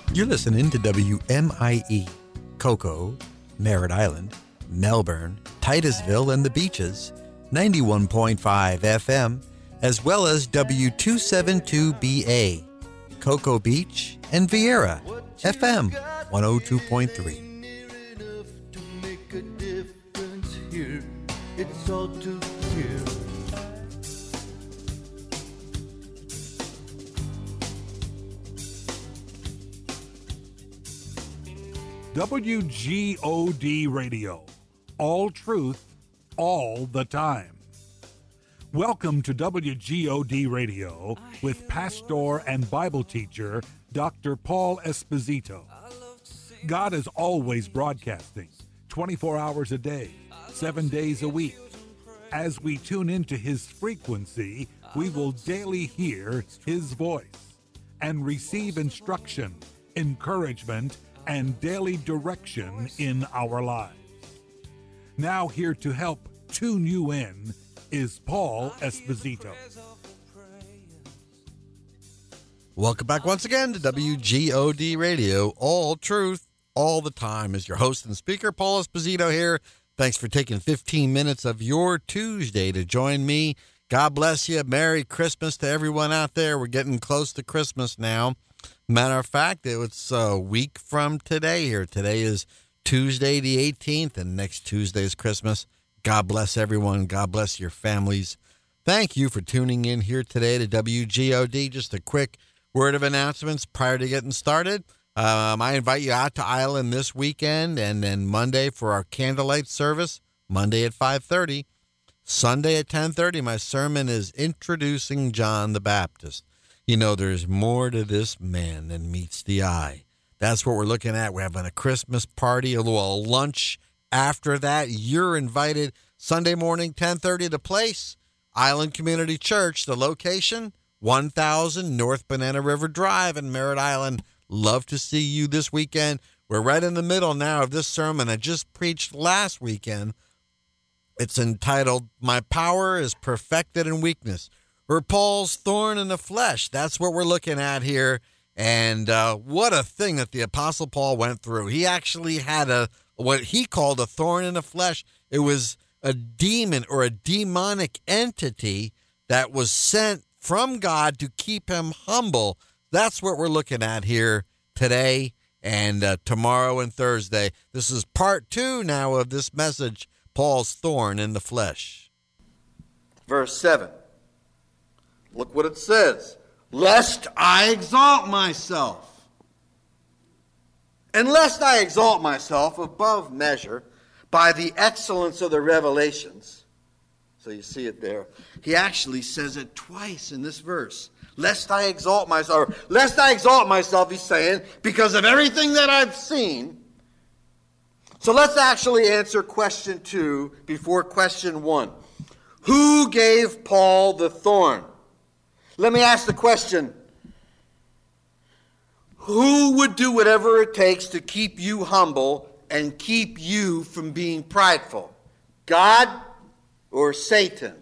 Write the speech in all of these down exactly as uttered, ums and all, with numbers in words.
You're listening to W M I E, Cocoa, Merritt Island, Melbourne, Titusville, and the Beaches, ninety-one point five F M, as well as W two seventy-two B A, Cocoa Beach, and Vieira, F M one oh two point three. It's all too clear. W G O D Radio, all truth, all the time. Welcome to W G O D Radio with pastor and Bible teacher Doctor Paul Esposito. God is always broadcasting, twenty-four hours a day, seven days a week. As we tune into his frequency, we will daily hear his voice and receive instruction, encouragement, and daily direction in our lives. Now here to help tune you in is Paul Esposito. Welcome back once again to W G O D Radio, all truth, all the time. As your host and speaker, Paul Esposito here. Thanks for taking fifteen minutes of your Tuesday to join me. God bless you. Merry Christmas to everyone out there. We're getting close to Christmas now. Matter of fact, it's a week from today here. Today is Tuesday the eighteenth, and next Tuesday is Christmas. God bless everyone. God bless your families. Thank you for tuning in here today to W G O D. Just a quick word of announcements prior to getting started. Um, I invite you out to Island this weekend and then Monday for our candlelight service, Monday at five thirty. Sunday at ten thirty, my sermon is Introducing John the Baptist. You know, there's more to this man than meets the eye. That's what we're looking at. We're having a Christmas party, a little lunch after that. You're invited Sunday morning, ten thirty, the place, Island Community Church. The location, one thousand North Banana River Drive in Merritt Island. Love to see you this weekend. We're right in the middle now of this sermon I just preached last weekend. It's entitled, My Power is Perfected in Weakness, or Paul's Thorn in the Flesh. That's what we're looking at here. And uh, what a thing that the Apostle Paul went through. He actually had a what he called a thorn in the flesh. It was a demon or a demonic entity that was sent from God to keep him humble. That's what we're looking at here today and uh, tomorrow and Thursday. This is part two now of this message, Paul's Thorn in the Flesh. Verse seven. Look what it says. Lest I exalt myself. And lest I exalt myself above measure by the excellence of the revelations. So you see it there. He actually says it twice in this verse. Lest I exalt myself. Or, lest I exalt myself, he's saying, because of everything that I've seen. So let's actually answer question two before question one. Who gave Paul the thorn? Let me ask the question. Who would do whatever it takes to keep you humble and keep you from being prideful? God or Satan?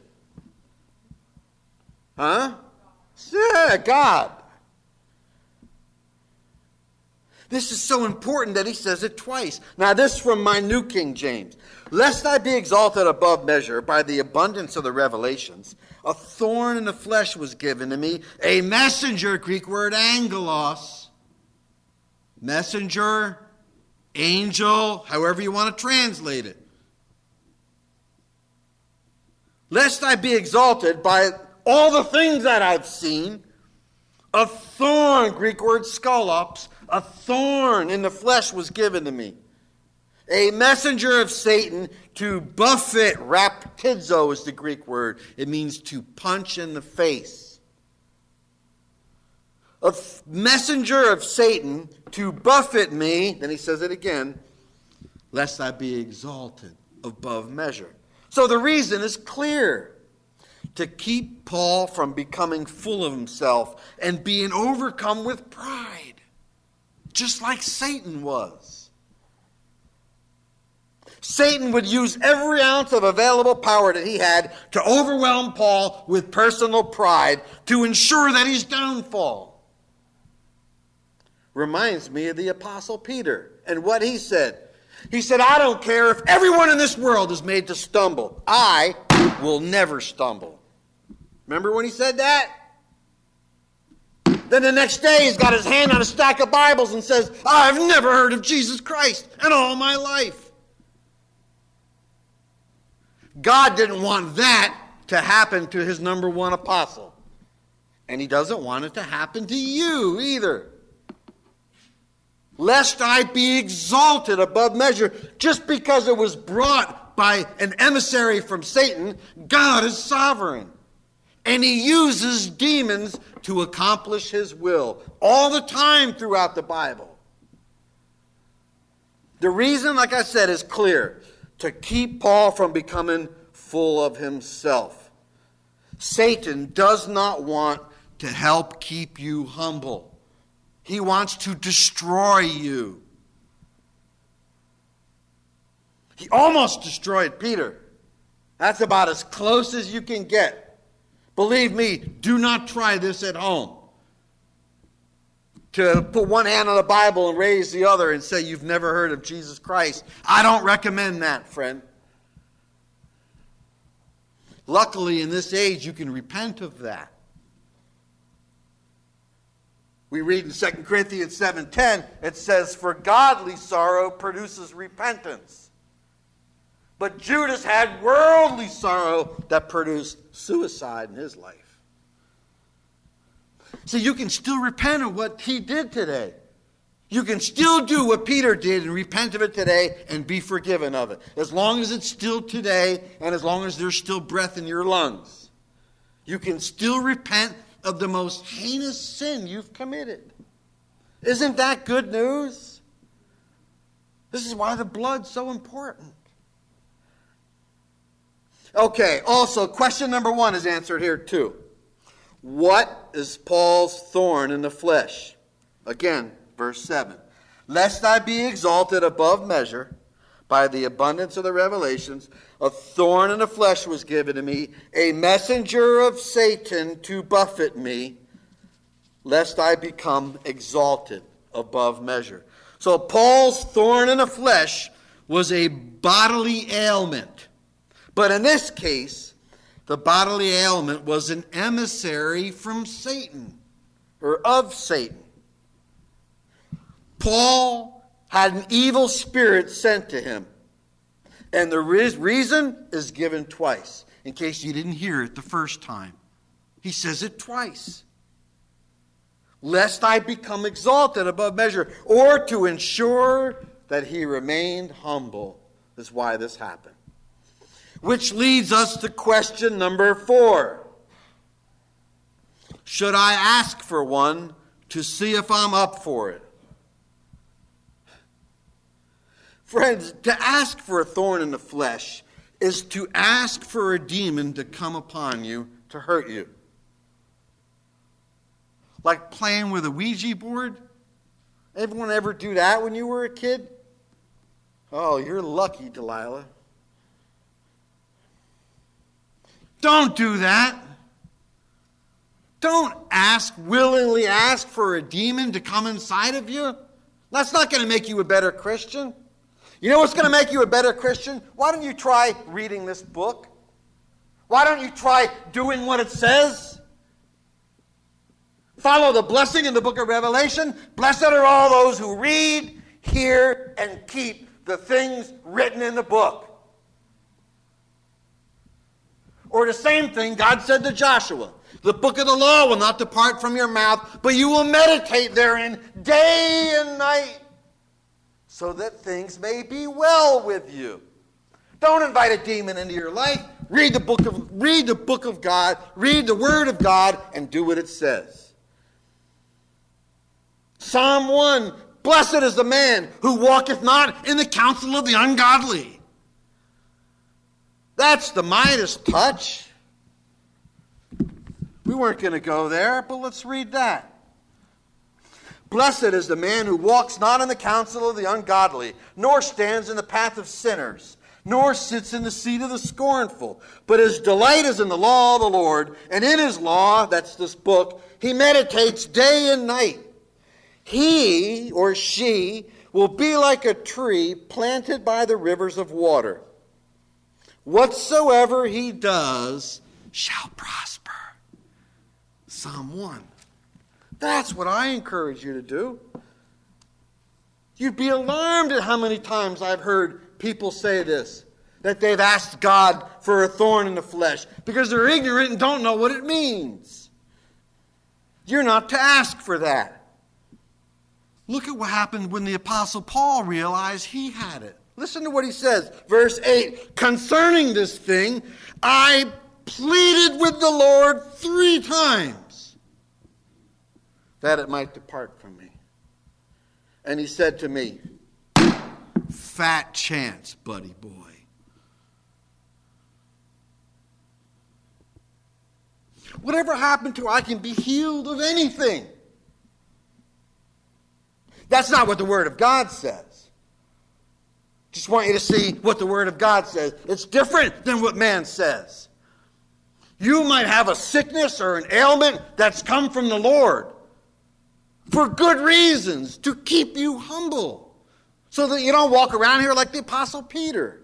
Huh? Yeah, God. This is so important that he says it twice. Now this from my New King James. Lest I be exalted above measure by the abundance of the revelations, a thorn in the flesh was given to me, a messenger, Greek word angelos, messenger, angel, however you want to translate it. Lest I be exalted by all the things that I've seen, a thorn, Greek word skolops, a thorn in the flesh was given to me. A messenger of Satan to buffet, raptizo is the Greek word. It means to punch in the face. A messenger of Satan to buffet me, then he says it again, lest I be exalted above measure. So the reason is clear. To keep Paul from becoming full of himself and being overcome with pride, just like Satan was. Satan would use every ounce of available power that he had to overwhelm Paul with personal pride to ensure that his downfall. reminds me of the Apostle Peter and what he said. He said, I don't care if everyone in this world is made to stumble. I will never stumble. Remember when he said that? Then the next day he's got his hand on a stack of Bibles and says, I've never heard of Jesus Christ in all my life. God didn't want that to happen to his number one apostle. And he doesn't want it to happen to you either. Lest I be exalted above measure. Just because it was brought by an emissary from Satan, God is sovereign. And he uses demons to accomplish his will all the time throughout the Bible. The reason, like I said, is clear. To keep Paul from becoming full of himself. Satan does not want to help keep you humble. He wants to destroy you. He almost destroyed Peter. That's about as close as you can get. Believe me, do not try this at home. To put one hand on the Bible and raise the other and say you've never heard of Jesus Christ. I don't recommend that, friend. Luckily, in this age, you can repent of that. We read in Second Corinthians seven ten, it says, for godly sorrow produces repentance. But Judas had worldly sorrow that produced suicide in his life. So you can still repent of what he did today. You can still do what Peter did and repent of it today and be forgiven of it. As long as it's still today and as long as there's still breath in your lungs. You can still repent of the most heinous sin you've committed. Isn't that good news? This is why the blood's so important. Okay, also, question number one is answered here too. What is Paul's thorn in the flesh? Again, verse seven. Lest I be exalted above measure by the abundance of the revelations, a thorn in the flesh was given to me, a messenger of Satan to buffet me, lest I become exalted above measure. So Paul's thorn in the flesh was a bodily ailment. But in this case, the bodily ailment was an emissary from Satan, or of Satan. Paul had an evil spirit sent to him. And the reason is given twice, in case you didn't hear it the first time. He says it twice. Lest I become exalted above measure, or to ensure that he remained humble, is why this happened. Which leads us to question number four. Should I ask for one to see if I'm up for it? Friends, to ask for a thorn in the flesh is to ask for a demon to come upon you to hurt you. Like playing with a Ouija board? Everyone ever do that when you were a kid? Oh, you're lucky, Delilah. Don't do that. Don't ask, willingly ask for a demon to come inside of you. That's not going to make you a better Christian. You know what's going to make you a better Christian? Why don't you try reading this book? Why don't you try doing what it says? Follow the blessing in the book of Revelation. Blessed are all those who read, hear, and keep the things written in the book. Or the same thing God said to Joshua. The book of the law will not depart from your mouth, but you will meditate therein day and night, so that things may be well with you. Don't invite a demon into your life. Read the book of, read the book of God, read the word of God, and do what it says. Psalm one, blessed is the man who walketh not in the counsel of the ungodly. That's the Midas touch. We weren't going to go there, but let's read that. Blessed is the man who walks not in the counsel of the ungodly, nor stands in the path of sinners, nor sits in the seat of the scornful. But his delight is in the law of the Lord, and in his law, that's this book, he meditates day and night. He or she will be like a tree planted by the rivers of water. Whatsoever he does shall prosper. Psalm one. That's what I encourage you to do. You'd be alarmed at how many times I've heard people say this, that they've asked God for a thorn in the flesh because they're ignorant and don't know what it means. You're not to ask for that. Look at what happened when the Apostle Paul realized he had it. Listen to what he says, verse eight. Concerning this thing, I pleaded with the Lord three times that it might depart from me. And he said to me, fat chance, buddy boy. Whatever happened to I can be healed of anything. That's not what the Word of God says. Just want you to see what the Word of God says. It's different than what man says. You might have a sickness or an ailment that's come from the Lord for good reasons, to keep you humble, so that you don't walk around here like the Apostle Peter.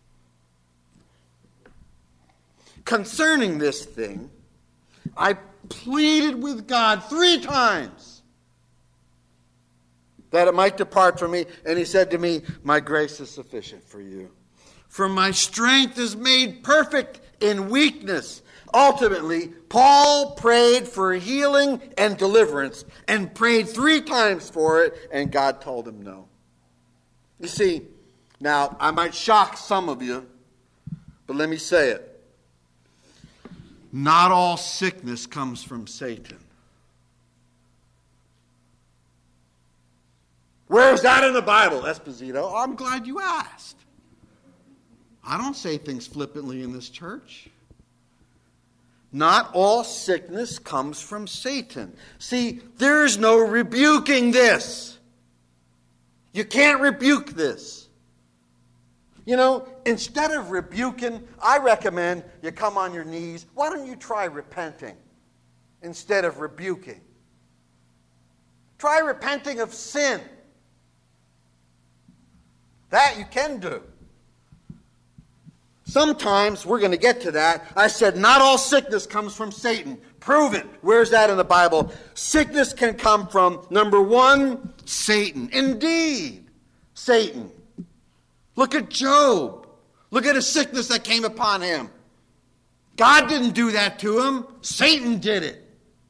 Concerning this thing, I pleaded with God three times that it might depart from me. And he said to me, my grace is sufficient for you. For my strength is made perfect in weakness. Ultimately, Paul prayed for healing and deliverance and prayed three times for it, and God told him no. You see, now I might shock some of you, but let me say it. Not all sickness comes from Satan. Where's that in the Bible, Esposito? I'm glad you asked. I don't say things flippantly in this church. Not all sickness comes from Satan. See, there's no rebuking this. You can't rebuke this. You know, instead of rebuking, I recommend you come on your knees. Why don't you try repenting instead of rebuking? Try repenting of sin. That you can do. Sometimes, we're going to get to that. I said, not all sickness comes from Satan. Prove it. Where's that in the Bible? Sickness can come from, number one, Satan. Indeed, Satan. Look at Job. Look at a sickness that came upon him. God didn't do that to him. Satan did it.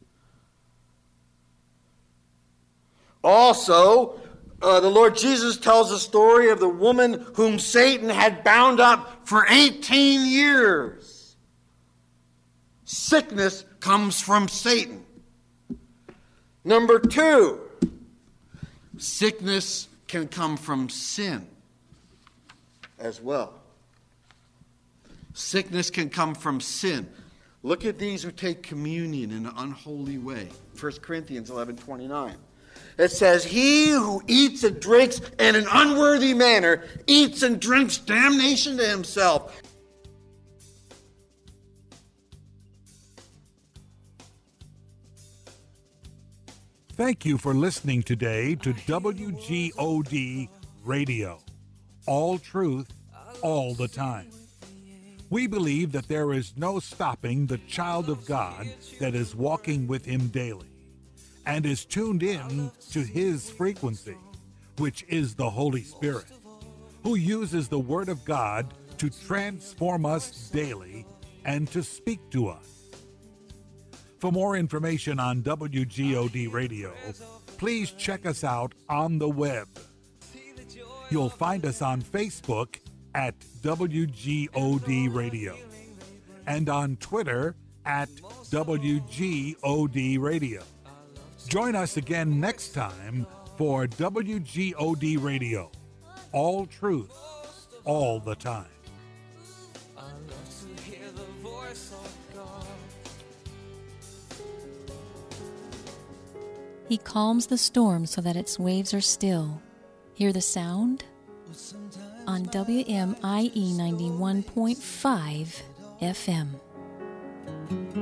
Also, Uh, the Lord Jesus tells the story of the woman whom Satan had bound up for eighteen years. Sickness comes from Satan. Number two, sickness can come from sin as well. Sickness can come from sin. Look at these who take communion in an unholy way. First Corinthians eleven twenty-nine. It says, he who eats and drinks in an unworthy manner eats and drinks damnation to himself. Thank you for listening today to W G O D Radio. All truth, all the time. We believe that there is no stopping the child of God that is walking with him daily and is tuned in to his frequency, which is the Holy Spirit, who uses the Word of God to transform us daily and to speak to us. For more information on W G O D Radio, please check us out on the web. You'll find us on Facebook at W G O D Radio and on Twitter at W G O D Radio. Join us again next time for W G O D Radio. All truth, all the time. He calms the storm so that its waves are still. Hear the sound? On W M I E ninety-one point five F M.